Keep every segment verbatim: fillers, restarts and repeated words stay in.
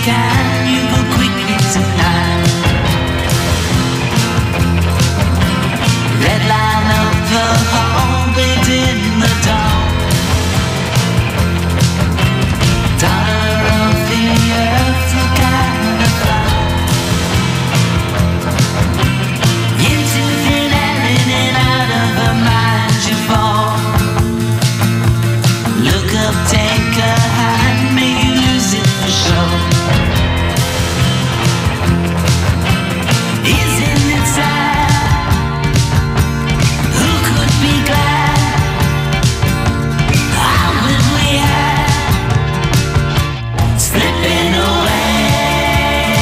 can you go quickly tonight? Red line of the hall, baked in the dawn. Daughter of the earth, look at the fly. Into thin air, in and out of her mind you fall. Look up, take a hand, may you lose it for sure. Isn't it sad? Who could be glad? How would we have slipping away?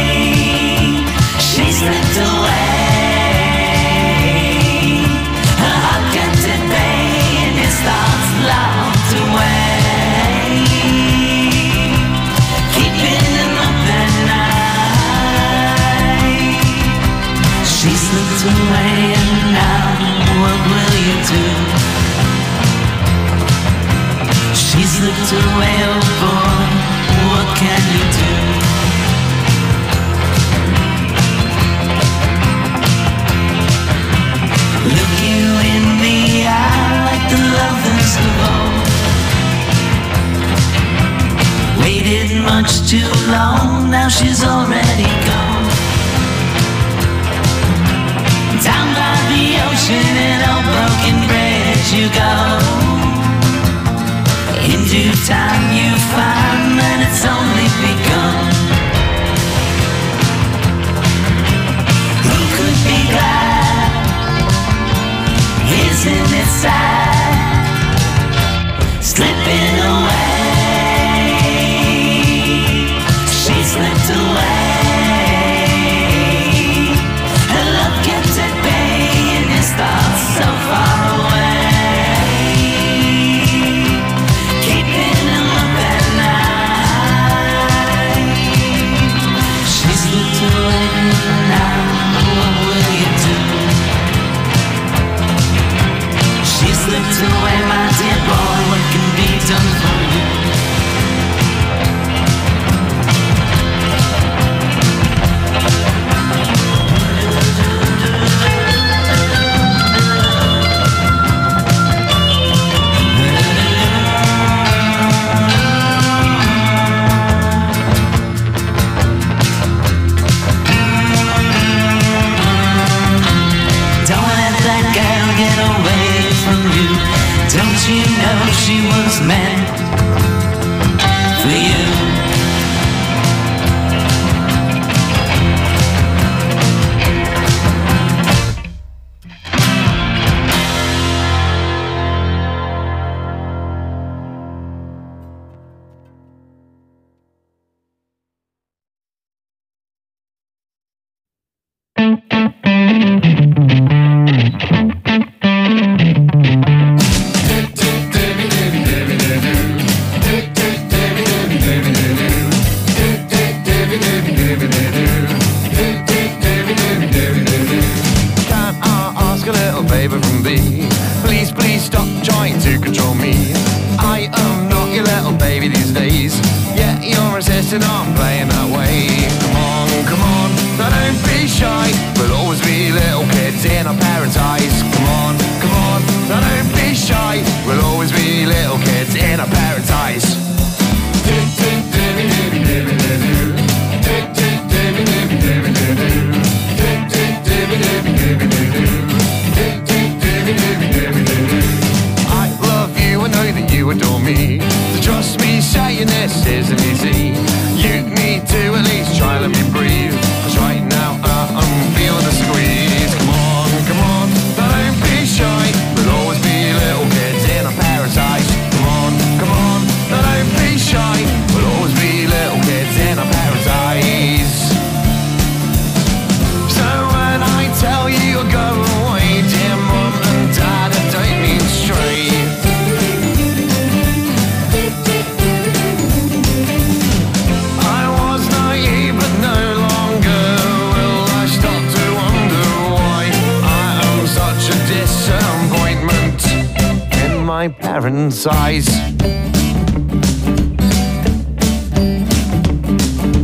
She slipped away. Her heart kept at bay and his thoughts locked away. Keeping him up at night. She slipped away and now what will you do? She slipped away, oh boy, what can you do? Look you in the eye like the lovers of old. Waited much too long, now she's already gone. Down by the ocean in a broken bridge you go. In due time you find that it's only begun. Who could be glad? Isn't it sad? Slipping away. She slipped away. Her love kept at bay and his thoughts so far away. Keeping him up at night. She slipped away, now what will you do? She slipped away, my dear boy, what can be done for you? Don't let that girl get away from you. Don't you know she was meant for you? Can I ask a little favor from thee? Please, please stop trying to control me. I am not your little baby these days. Yeah, you're insisting on playing that way. Come on, come on, now don't be shy. We'll always be little kids in our parents' eyes. Come on, come on, now don't be shy. We'll always be little kids in our parents' eyes. I love you, I know that you adore me. So trust me, saying this isn't easy. You need to at least try let me breathe. 'Cause right now uh, I'm feeling the squeeze. Come on, come on, don't be shy. We'll always be little kids in our parents' eyes. Come on, come on, don't be shy. We'll always be little kids in our parents' eyes. So when I tell you to go away, dear mum and dad, I don't mean straight. I was naive but no longer will I stop to wonder why I am such a disappointment in my parents' eyes.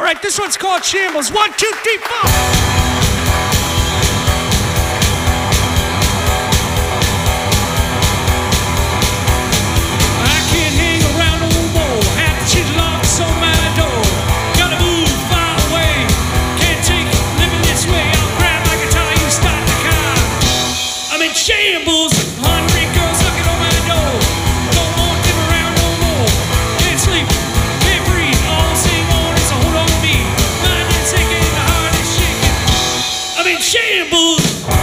right, this one's called Shambles. One, two, three, four. Shambles, hungry girls looking on my door. Don't want them around no more. Can't sleep, can't breathe. All they want is a hold on to me. Mind is sinking, the heart is shaking. I'm in shambles.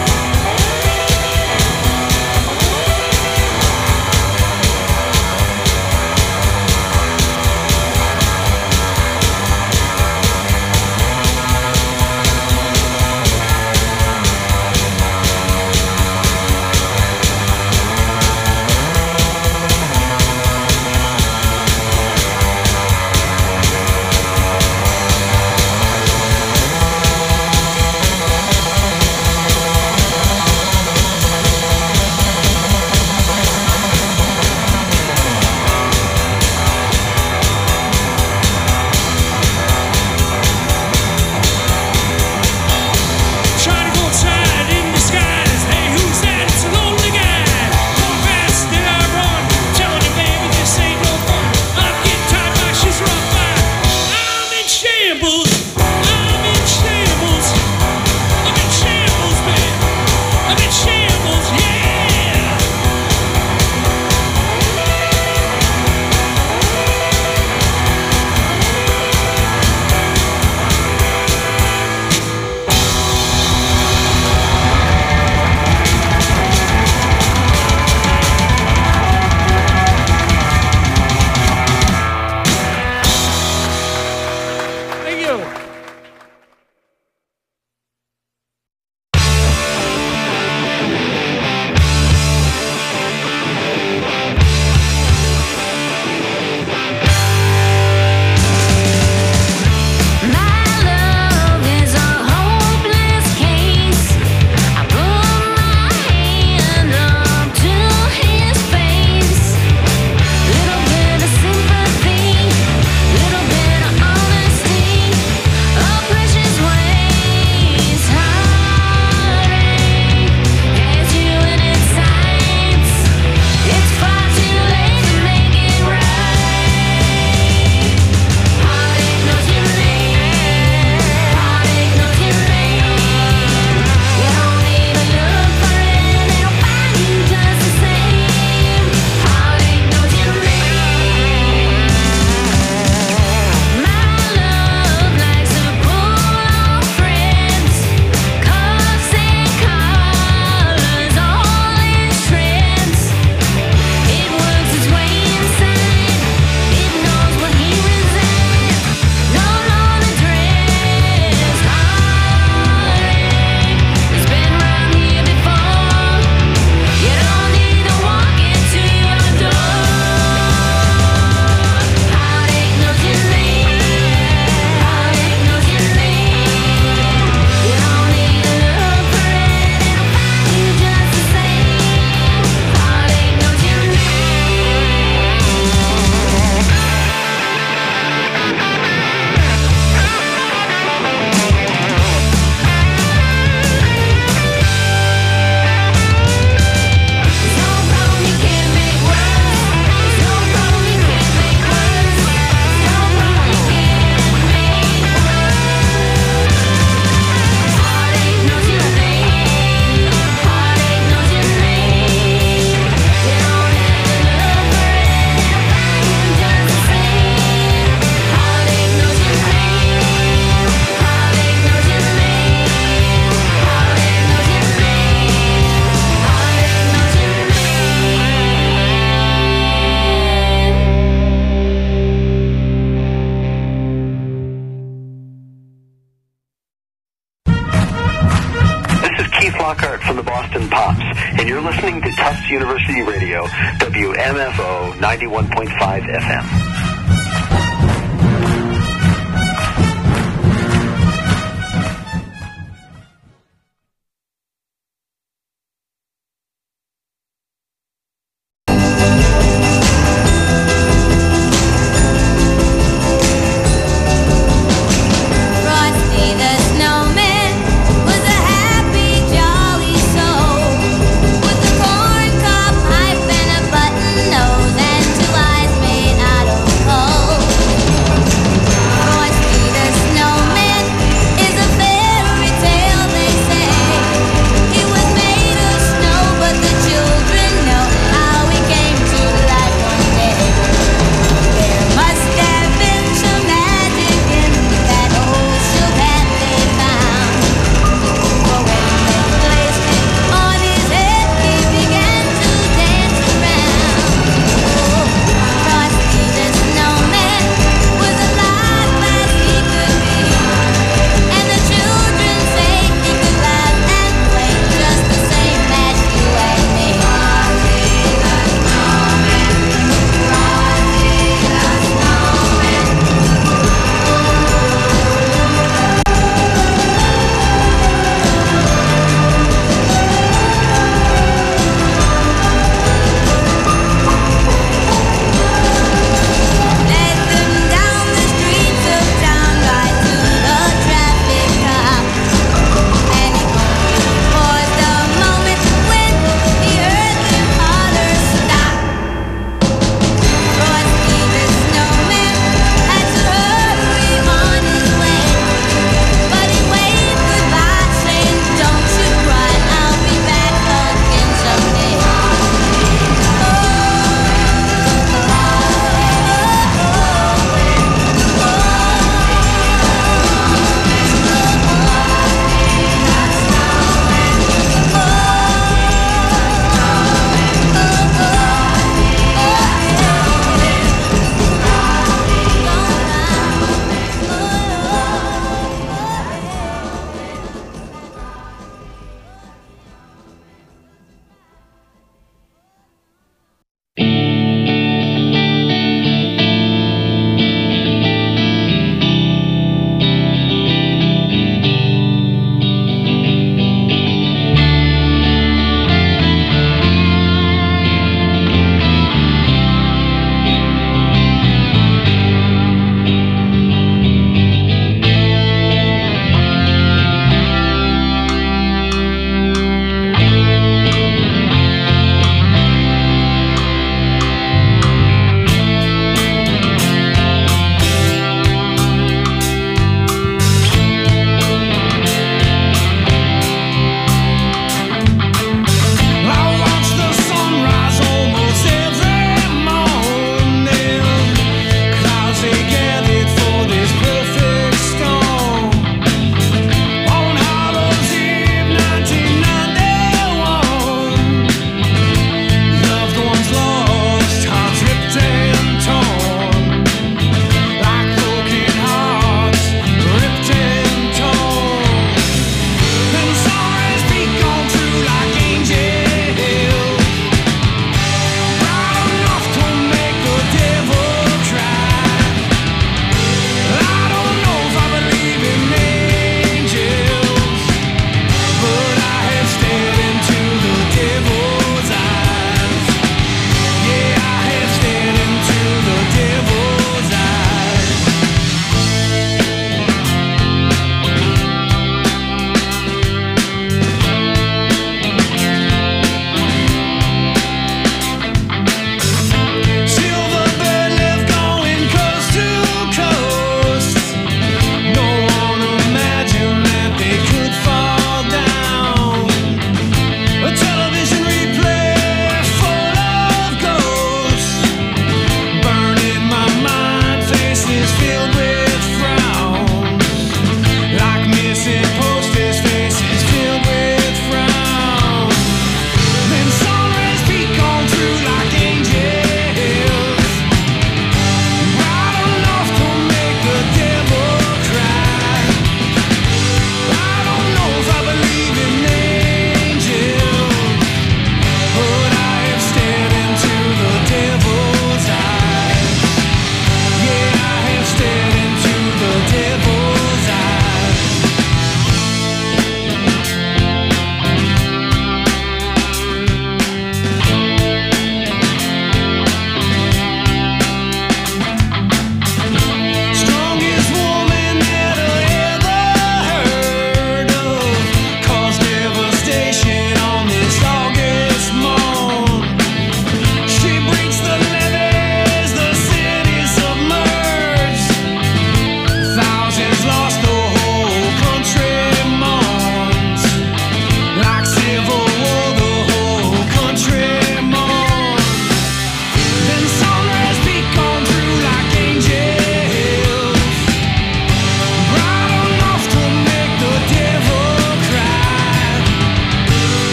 Lockhart from the Boston Pops, and you're listening to Tufts University Radio, W M F O ninety-one point five F M.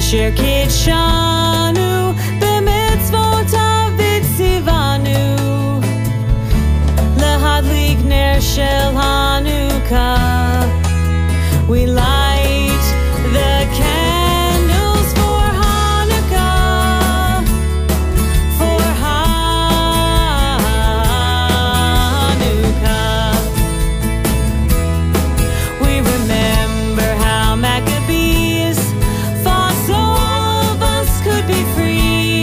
אשר קידשנו במצוותיו וציוונו להדליק נר של חנוכה. We light the candles for Hanukkah, for Hanukkah. We remember how Maccabees fought so all of us could be free,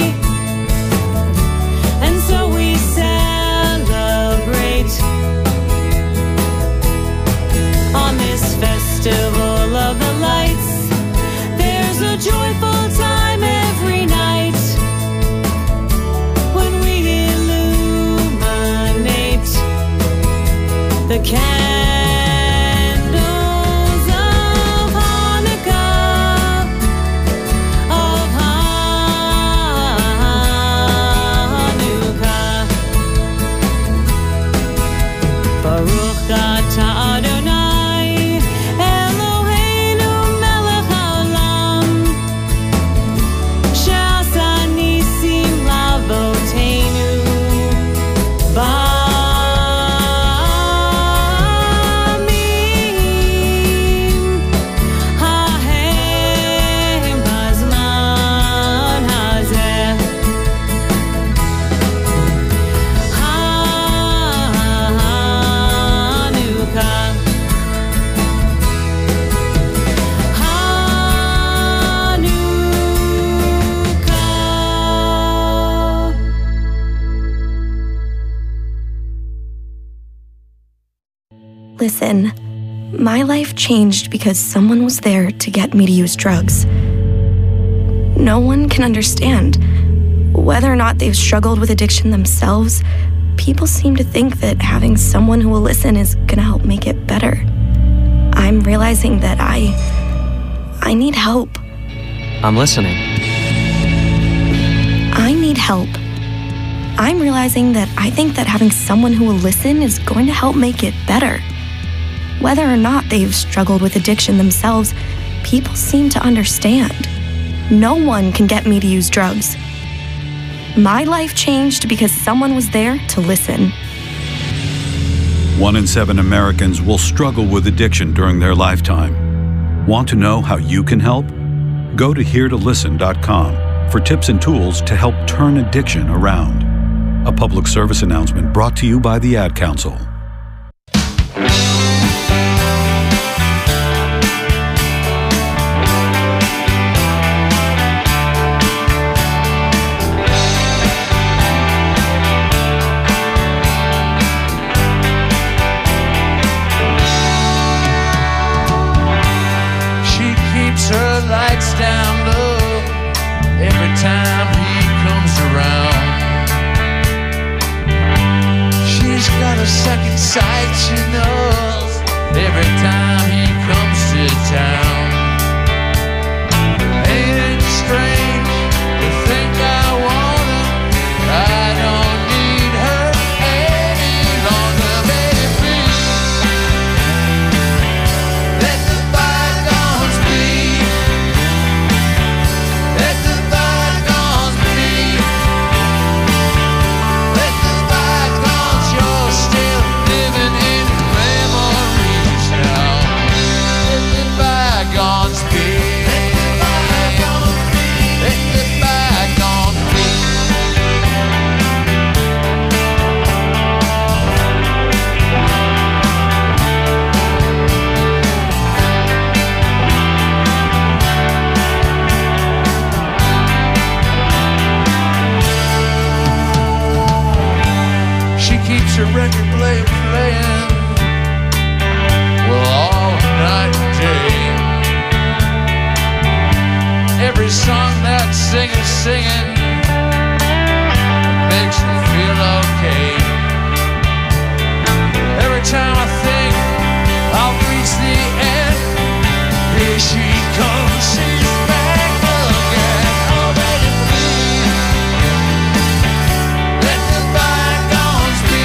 and so we celebrate on this festival of the lights. There's a joyful time every night when we illuminate the candles of Hanukkah, of Hanukkah. Baruch atah Adonai Eloheinu melech haolam, she'asa nisim la'avoteinu ba'amim hahem b'zman hazeh. Hanukkah, Hanukkah. Listen, my life changed because someone was there to get me to use drugs. No one can understand. Whether or not they've struggled with addiction themselves, people seem to think that having someone who will listen is gonna help make it better. I'm realizing that I... I need help. I'm listening. I need help. I'm realizing that I think that having someone who will listen is going to help make it better. Whether or not they've struggled with addiction themselves, people seem to understand. No one can get me to use drugs. My life changed because someone was there to listen. One in seven Americans will struggle with addiction during their lifetime. Want to know how you can help? Go to here to listen dot com for tips and tools to help turn addiction around. A public service announcement brought to you by the Ad Council. She keeps her lights down low every time he comes around. She's got a second sight, she knows, every time he comes to town. Ain't it strange to think I want her? I don't need her any longer, baby, please. Let the bygones be. Let the bygones be. Let the bygones, you're still living in memories now. Let the bygones be. Let the bygones be. Let the bygones be. She keeps her record player playing, well, all night and day. Every song that singer's singing makes me feel okay. Every time I think I'll reach the end, here she comes, she's back again. Oh, baby, please. Let the bygones be.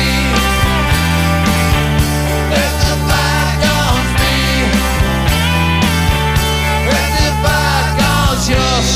Let the bygones be. Let the bygones, you're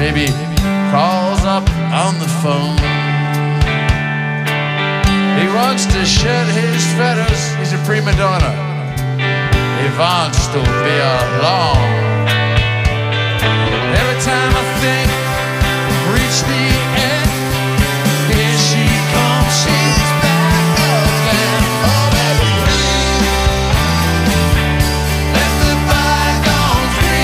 baby crawls up on the phone. He wants to shed his feathers, he's a prima donna. He wants to be alone. Every time I think reach the end, here she comes, she's back again. Oh baby, let the bygones be.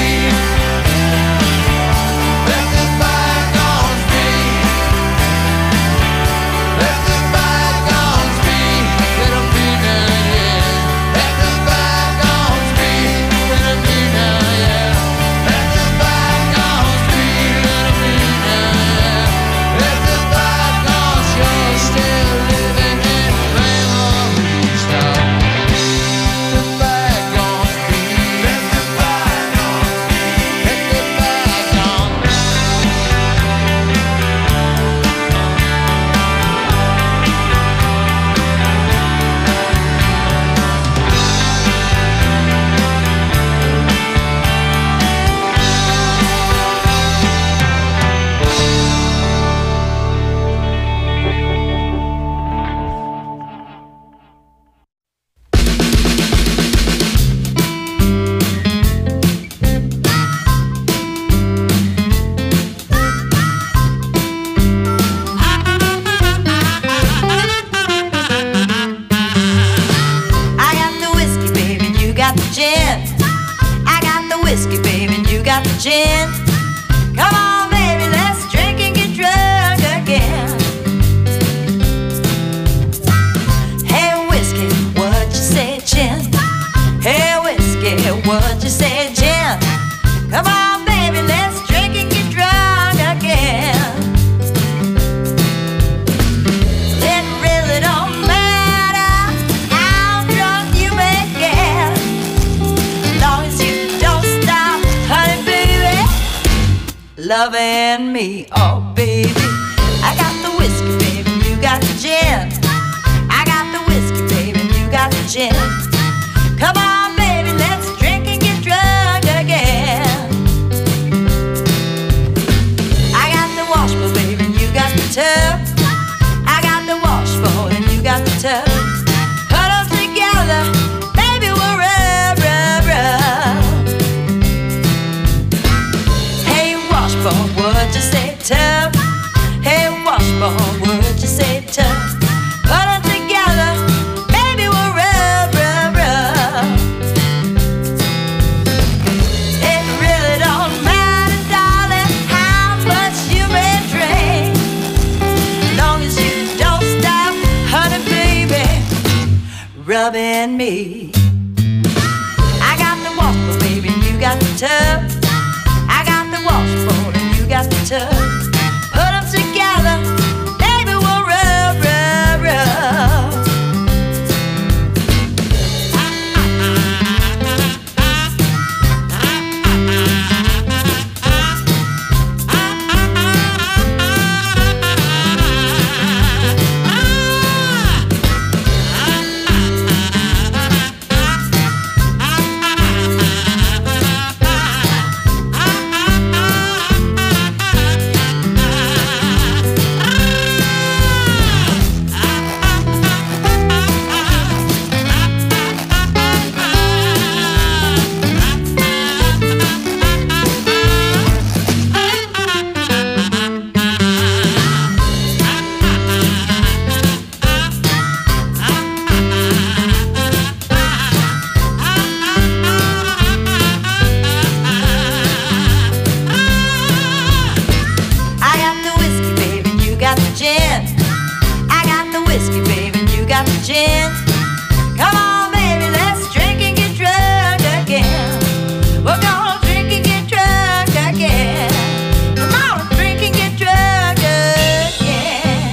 Let the bygones be. Let the bygones be. Let them be now, yeah. Let the bygones be. Let them be now, yeah. Let the bygones be. Let them be now, yeah. Let the bygones, you're still living in memories now. Let the bygones be. Let the bygones be. Let the bygones. I got the whiskey, baby, and you got the gin. I got the whiskey, baby, and you got the gin. Come on, baby, let's drink and get drunk again. Hey, whiskey, what you say, gin? Hey, whiskey, what you say, gin? Come on, baby, let's drink and get drunk again. It really don't matter how drunk you may get, long as you don't stop, honey, baby, loving me, oh baby. I got the whiskey, baby, and you got the gin. I got the whiskey, baby, and you got the gin. Come on, baby, let's drink and get drunk again. I got the washbowl, baby, and you got the tub. I got the washbowl, and you got the tub. Put them together, baby, we'll rub, rub, rub. Hey, washbowl, what'd you say, tub? Hey, washbowl, what'd you say, tub? Put them together, baby, we'll rub, rub, rub. It really don't matter, darling, how much you may drink, long as you don't stop, honey, baby, rubbing me. I got the washbowl, baby, and you got the tub. I got the washbowl, and you got the tub. Put them together, baby, we'll rub, rub, rub. I got the whiskey, baby, and you got the gin. I got the whiskey, baby, and you got the gin. Come on, baby, let's drink and get drunk again. We're gonna drink and get drunk again. Come on, drink and get drunk again.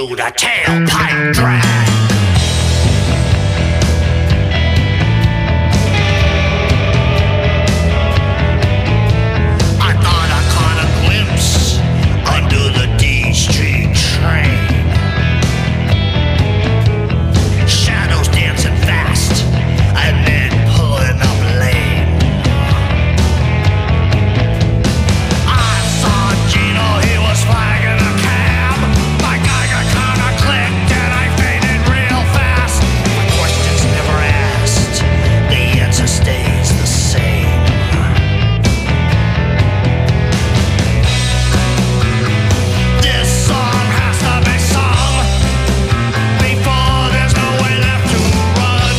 do the tailpipe drag. I thought I caught a glimpse under the D Street train. Shadows dancing fast and then pulling up lane. I saw Gino, he was flagging a cab. My Geiger kinda clicked and I faded real fast. My questions never asked, the answer stays the same. This song has to be sung before there's no way left to run.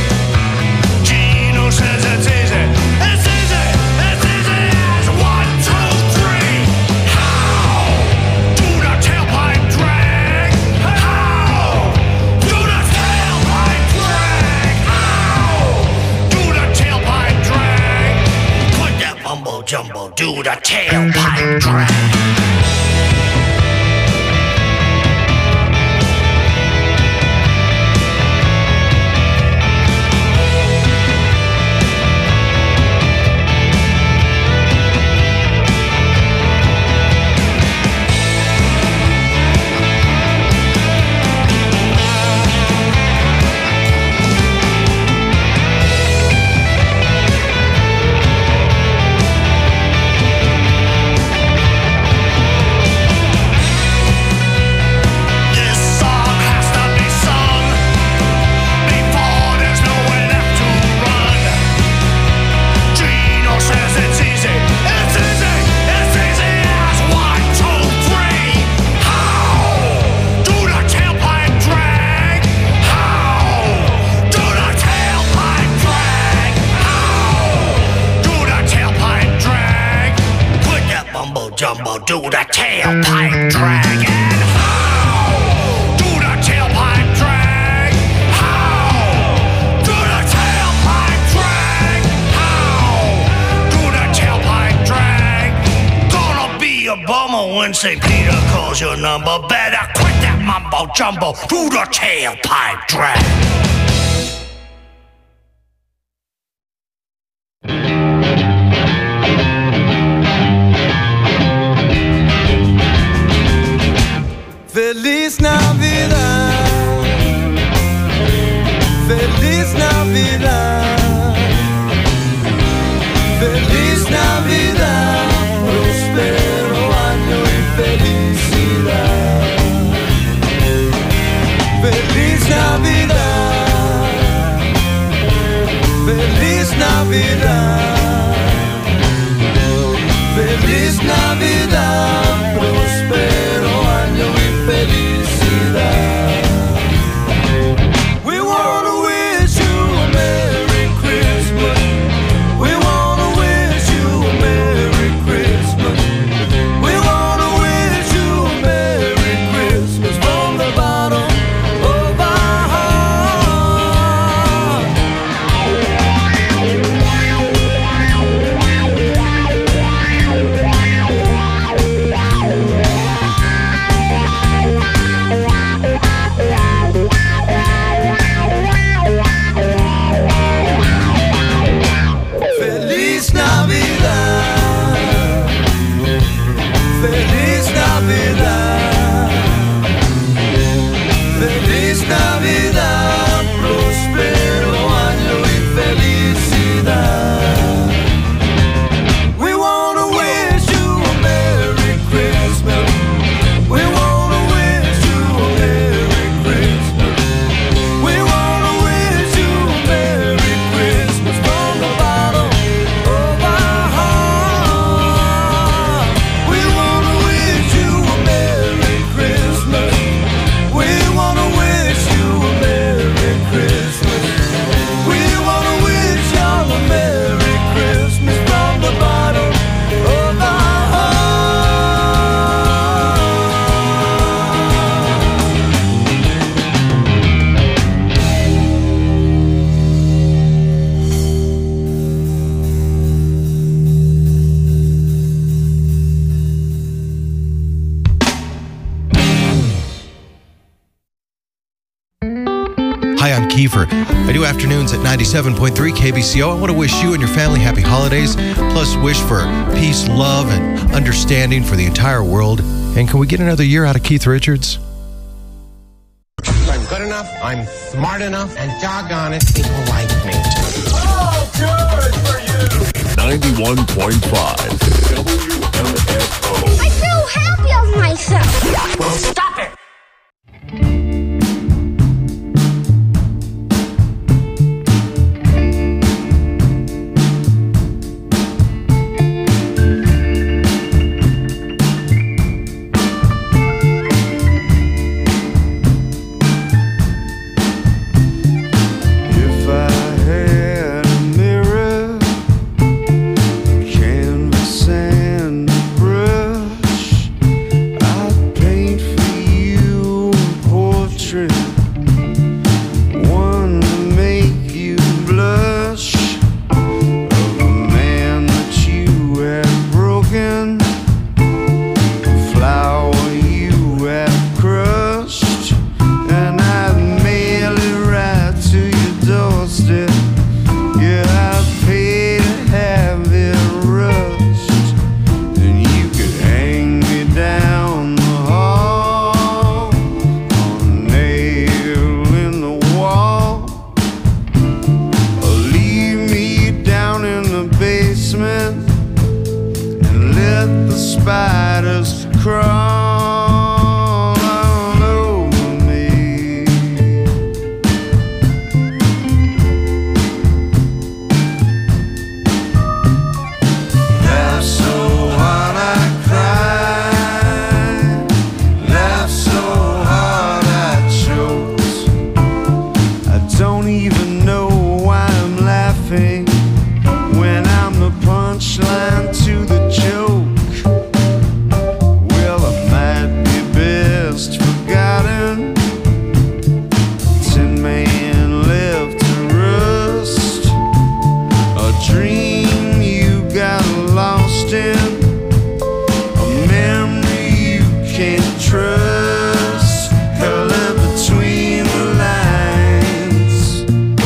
Gino says it's easy, it's easy, it's easy as one, two, three. How do the tailpipe drag? How do the tailpipe drag? How do the tailpipe drag? Put that mumbo jumbo, do the tailpipe drag. This song has to be sung before there's no way left to run. Gino says it's easy, it's easy, it's easy as one, two, three. How do the tailpipe drag? How do the tailpipe drag? How do the tailpipe drag? Put that mumbo jumbo, do the tailpipe drag. And how do the tailpipe drag? How do the tailpipe drag? How do the tailpipe drag? Gonna be a bummer when Saint Peter calls your number. Better quit that mumbo jumbo, do the tailpipe drag. Feliz Navidad, Feliz Navidad, Feliz Navidad, próspero año y felicidad. Feliz Navidad, Feliz Navidad, Feliz Navidad, próspero año y felicidad. We wanna wish you a Merry Christmas. We wanna wish you a Merry Kiefer. I do afternoons at ninety-seven point three K B C O. I want to wish you and your family happy holidays, plus wish for peace, love, and understanding for the entire world. And can we get another year out of Keith Richards? I'm good enough, I'm smart enough, and doggone it, people like me. Oh, good for you! ninety-one point five W M F O. I feel happy of myself. Well, stop it! Trust, color between the lines.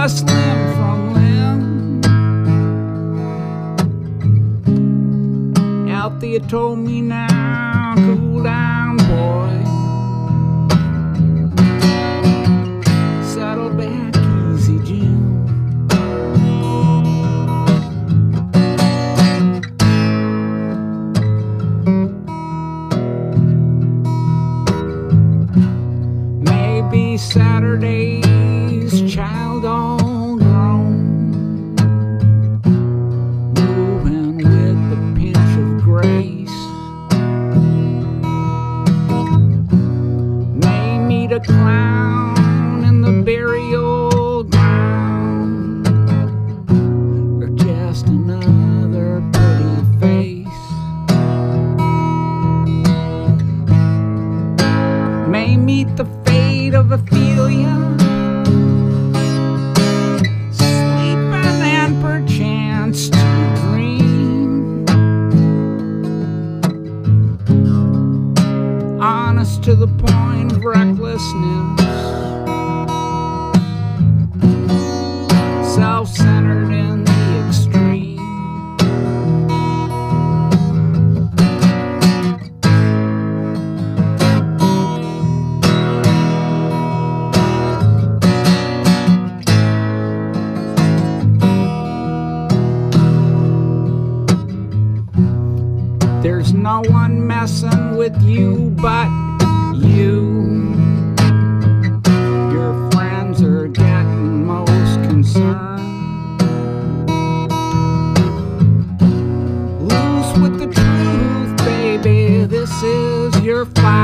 just limb from limb. Althea told me now, cool down, boy. Settle back easy, Jim. Maybe Saturday's child all grown, moving with a pinch of grace. May meet a clown in the burial ground, or just another pretty face. May meet the fate of Ophelia, sleeping and perchance to dream, honest to the point of recklessness, self-centered in the extreme. There's no one messing with you but you. Your friends are getting most concerned. Loose with the truth, baby, this is your fight.